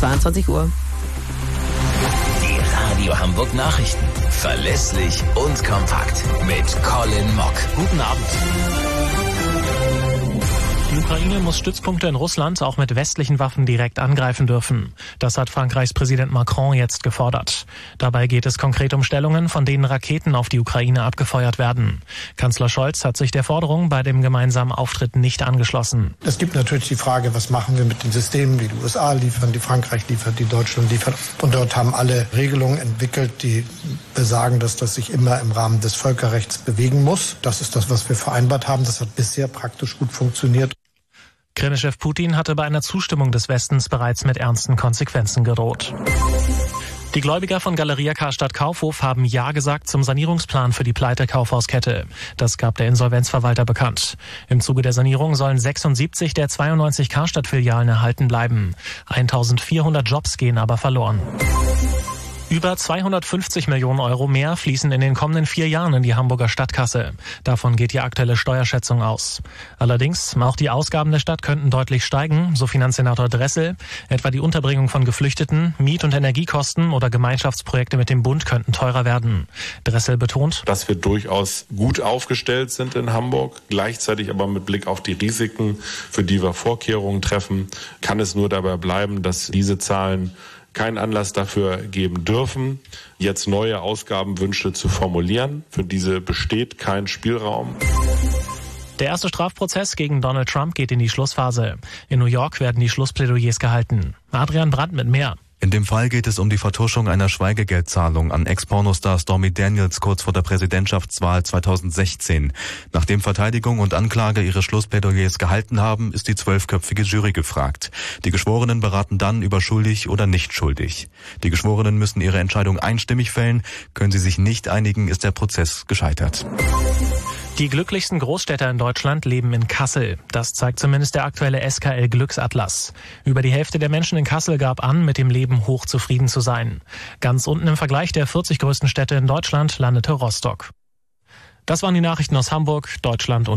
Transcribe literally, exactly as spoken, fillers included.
zweiundzwanzig Uhr. Die Radio Hamburg Nachrichten. Verlässlich und kompakt. Mit Colin Mock. Guten Abend. Die Ukraine muss Stützpunkte in Russland auch mit westlichen Waffen direkt angreifen dürfen. Das hat Frankreichs Präsident Macron jetzt gefordert. Dabei geht es konkret um Stellungen, von denen Raketen auf die Ukraine abgefeuert werden. Kanzler Scholz hat sich der Forderung bei dem gemeinsamen Auftritt nicht angeschlossen. Es gibt natürlich die Frage, was machen wir mit den Systemen, die die U S A liefern, die Frankreich liefert, die Deutschland liefert. Und dort haben alle Regelungen entwickelt, die besagen, dass das sich immer im Rahmen des Völkerrechts bewegen muss. Das ist das, was wir vereinbart haben. Das hat bisher praktisch gut funktioniert. Kreml-Chef Putin hatte bei einer Zustimmung des Westens bereits mit ernsten Konsequenzen gedroht. Die Gläubiger von Galeria Karstadt Kaufhof haben Ja gesagt zum Sanierungsplan für die Pleite-Kaufhauskette. Das gab der Insolvenzverwalter bekannt. Im Zuge der Sanierung sollen sechsundsiebzig der zweiundneunzig Karstadt-Filialen erhalten bleiben. eintausendvierhundert Jobs gehen aber verloren. Über zweihundertfünfzig Millionen Euro mehr fließen in den kommenden vier Jahren in die Hamburger Stadtkasse. Davon geht die aktuelle Steuerschätzung aus. Allerdings, auch die Ausgaben der Stadt könnten deutlich steigen, so Finanzsenator Dressel. Etwa die Unterbringung von Geflüchteten, Miet- und Energiekosten oder Gemeinschaftsprojekte mit dem Bund könnten teurer werden. Dressel betont, dass wir durchaus gut aufgestellt sind in Hamburg. Gleichzeitig aber mit Blick auf die Risiken, für die wir Vorkehrungen treffen, kann es nur dabei bleiben, dass diese Zahlen keinen Anlass dafür geben dürfen, jetzt neue Ausgabenwünsche zu formulieren. Für diese besteht kein Spielraum. Der erste Strafprozess gegen Donald Trump geht in die Schlussphase. In New York werden die Schlussplädoyers gehalten. Adrian Brandt mit mehr. In dem Fall geht es um die Vertuschung einer Schweigegeldzahlung an Ex-Pornostar Stormy Daniels kurz vor der Präsidentschaftswahl zweitausendsechzehn. Nachdem Verteidigung und Anklage ihre Schlussplädoyers gehalten haben, ist die zwölfköpfige Jury gefragt. Die Geschworenen beraten dann über schuldig oder nicht schuldig. Die Geschworenen müssen ihre Entscheidung einstimmig fällen. Können sie sich nicht einigen, ist der Prozess gescheitert. Die glücklichsten Großstädter in Deutschland leben in Kassel. Das zeigt zumindest der aktuelle S K L-Glücksatlas. Über die Hälfte der Menschen in Kassel gab an, mit dem Leben hochzufrieden zu sein. Ganz unten im Vergleich der vierzig größten Städte in Deutschland landete Rostock. Das waren die Nachrichten aus Hamburg, Deutschland und